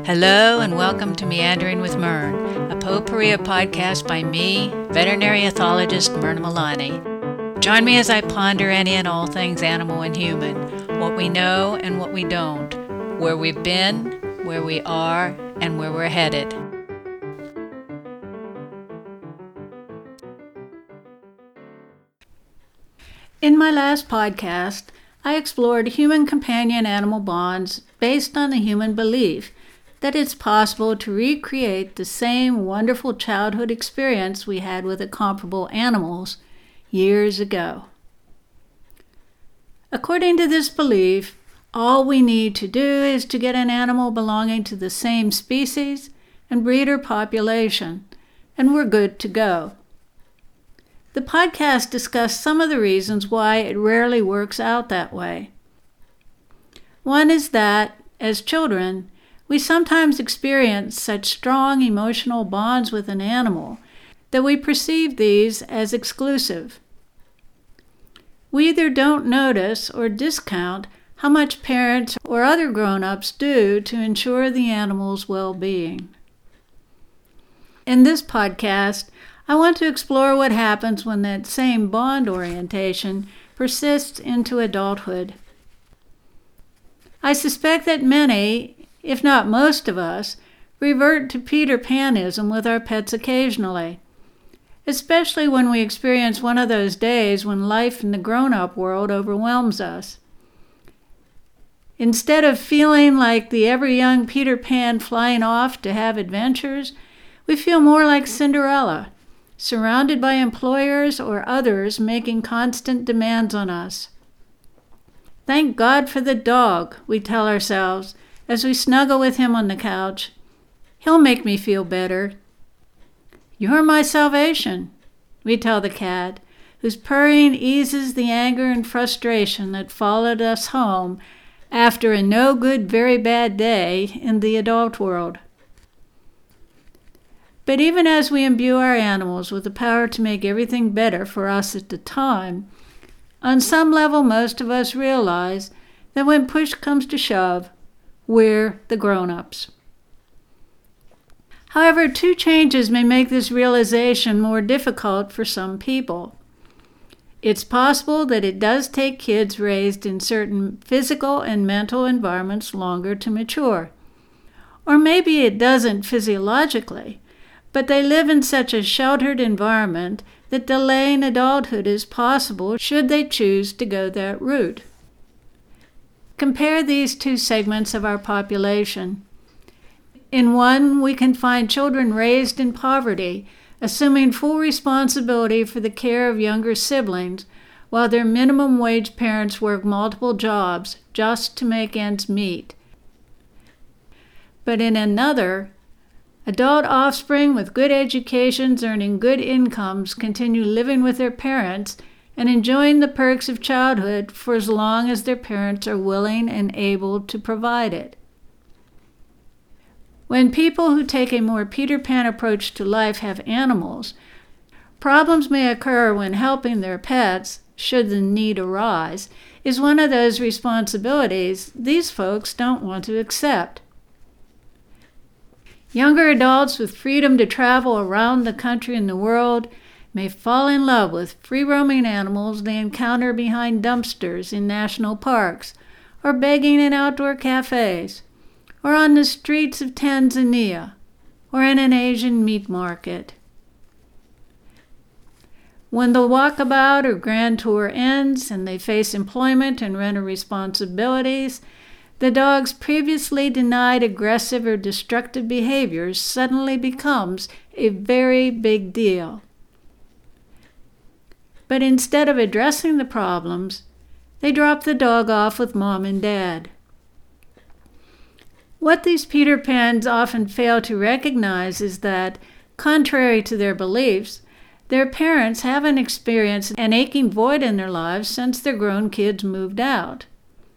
Hello and welcome to Meandering with Mern, a potpourri podcast by me, veterinary ethologist Myrna Milani. Join me as I ponder any and all things animal and human, what we know and what we don't, where we've been, where we are, and where we're headed. In my last podcast, I explored human companion-animal bonds based on the human belief that it's possible to recreate the same wonderful childhood experience we had with the comparable animals years ago. According to this belief, all we need to do is to get an animal belonging to the same species and breeder population, and we're good to go. The podcast discussed some of the reasons why it rarely works out that way. One is that, as children, we sometimes experience such strong emotional bonds with an animal that we perceive these as exclusive. We either don't notice or discount how much parents or other grown-ups do to ensure the animal's well-being. In this podcast, I want to explore what happens when that same bond orientation persists into adulthood. I suspect that many, if not most of us, revert to Peter Panism with our pets occasionally, especially when we experience one of those days when life in the grown-up world overwhelms us. Instead of feeling like the ever-young Peter Pan flying off to have adventures, we feel more like Cinderella, surrounded by employers or others making constant demands on us. Thank God for the dog, we tell ourselves as we snuggle with him on the couch. He'll make me feel better. You're my salvation, we tell the cat, whose purring eases the anger and frustration that followed us home after a no-good, very bad day in the adult world. But even as we imbue our animals with the power to make everything better for us at the time, on some level most of us realize that when push comes to shove, we're the grown-ups. However, two changes may make this realization more difficult for some people. It's possible that it does take kids raised in certain physical and mental environments longer to mature. Or maybe it doesn't physiologically, but they live in such a sheltered environment that delaying adulthood is possible should they choose to go that route. Compare these two segments of our population. In one, we can find children raised in poverty, assuming full responsibility for the care of younger siblings, while their minimum wage parents work multiple jobs just to make ends meet. But in another, adult offspring with good educations earning good incomes continue living with their parents and enjoying the perks of childhood for as long as their parents are willing and able to provide it. When people who take a more Peter Pan approach to life have animals, problems may occur when helping their pets, should the need arise, is one of those responsibilities these folks don't want to accept. Younger adults with freedom to travel around the country and the world may fall in love with free-roaming animals they encounter behind dumpsters in national parks, or begging in outdoor cafes, or on the streets of Tanzania, or in an Asian meat market. When the walkabout or grand tour ends and they face employment and renter responsibilities, the dog's previously denied aggressive or destructive behaviors suddenly becomes a very big deal. But instead of addressing the problems, they drop the dog off with mom and dad. What these Peter Pans often fail to recognize is that, contrary to their beliefs, their parents haven't experienced an aching void in their lives since their grown kids moved out.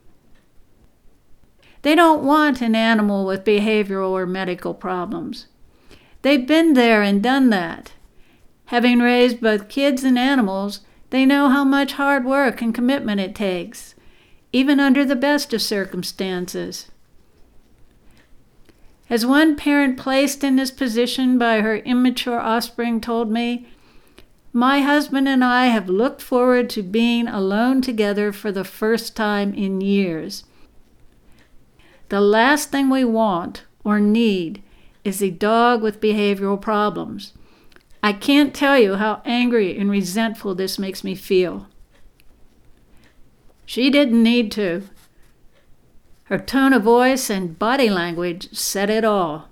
They don't want an animal with behavioral or medical problems. They've been there and done that. Having raised both kids and animals, they know how much hard work and commitment it takes, even under the best of circumstances. As one parent placed in this position by her immature offspring told me, "My husband and I have looked forward to being alone together for the first time in years. The last thing we want or need is a dog with behavioral problems. I can't tell you how angry and resentful this makes me feel." She didn't need to. Her tone of voice and body language said it all.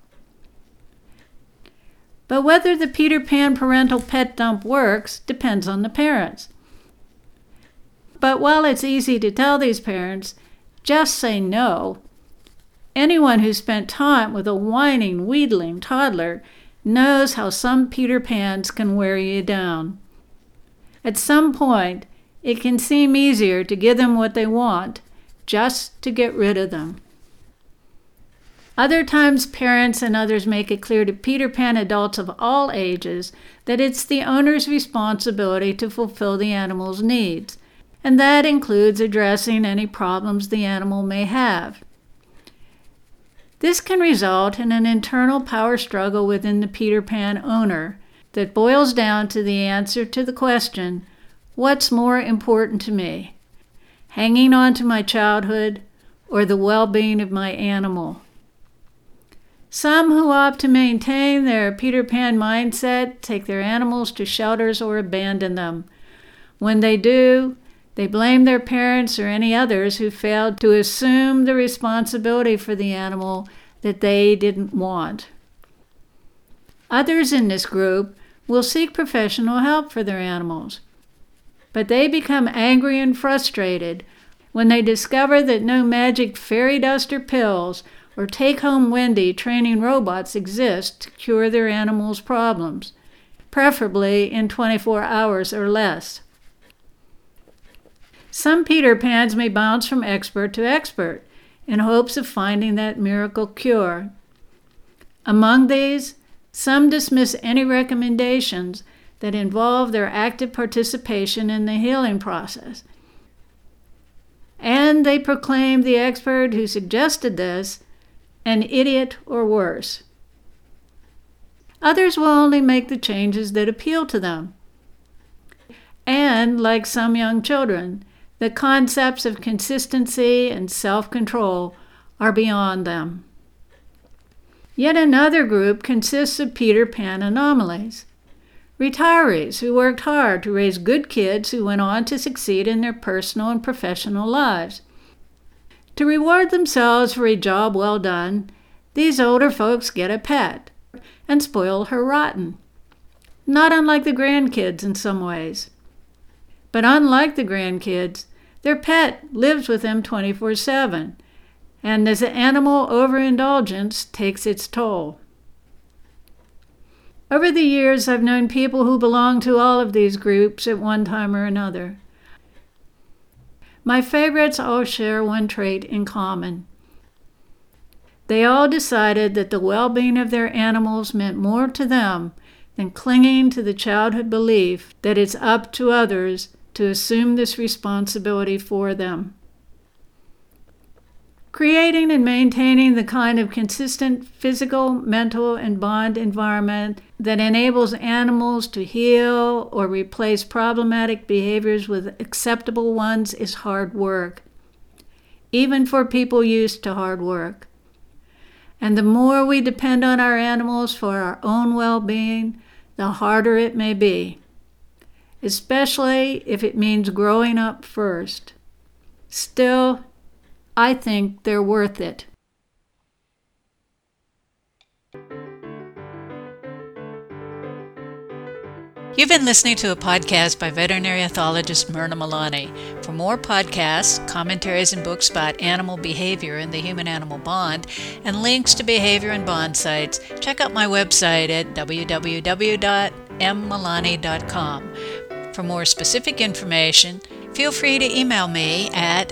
But whether the Peter Pan parental pet dump works depends on the parents. But while it's easy to tell these parents, just say no, anyone who spent time with a whining, wheedling toddler knows how some Peter Pans can wear you down. At some point, it can seem easier to give them what they want, just to get rid of them. Other times, parents and others make it clear to Peter Pan adults of all ages that it's the owner's responsibility to fulfill the animal's needs, and that includes addressing any problems the animal may have. This can result in an internal power struggle within the Peter Pan owner that boils down to the answer to the question, what's more important to me? Hanging on to my childhood or the well-being of my animal? Some who opt to maintain their Peter Pan mindset take their animals to shelters or abandon them. When they do, they blame their parents or any others who failed to assume the responsibility for the animal that they didn't want. Others in this group will seek professional help for their animals, but they become angry and frustrated when they discover that no magic fairy dust or pills or take-home Wendy training robots exist to cure their animals' problems, preferably in 24 hours or less. Some Peter Pans may bounce from expert to expert in hopes of finding that miracle cure. Among these, some dismiss any recommendations that involve their active participation in the healing process, and they proclaim the expert who suggested this an idiot or worse. Others will only make the changes that appeal to them. And, like some young children, the concepts of consistency and self-control are beyond them. Yet another group consists of Peter Pan anomalies. Retirees who worked hard to raise good kids who went on to succeed in their personal and professional lives. To reward themselves for a job well done, these older folks get a pet and spoil her rotten, not unlike the grandkids in some ways. But unlike the grandkids, their pet lives with them 24/7, and this animal overindulgence takes its toll. Over the years, I've known people who belong to all of these groups at one time or another. My favorites all share one trait in common. They all decided that the well-being of their animals meant more to them than clinging to the childhood belief that it's up to others to assume this responsibility for them. Creating and maintaining the kind of consistent physical, mental, and bond environment that enables animals to heal or replace problematic behaviors with acceptable ones is hard work, even for people used to hard work. And the more we depend on our animals for our own well-being, the harder it may be, especially if it means growing up first. Still, I think they're worth it. You've been listening to a podcast by veterinary ethologist Myrna Milani. For more podcasts, commentaries, and books about animal behavior and the human-animal bond, and links to behavior and bond sites, check out my website at www.mmilani.com. For more specific information, feel free to email me at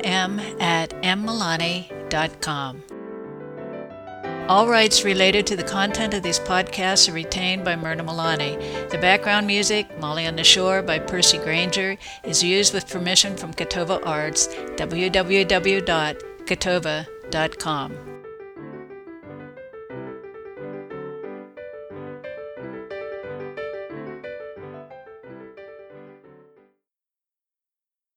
mm@mmilani.com. All rights related to the content of these podcasts are retained by Myrna Milani. The background music, Molly on the Shore by Percy Granger, is used with permission from Catova Arts, www.catova.com.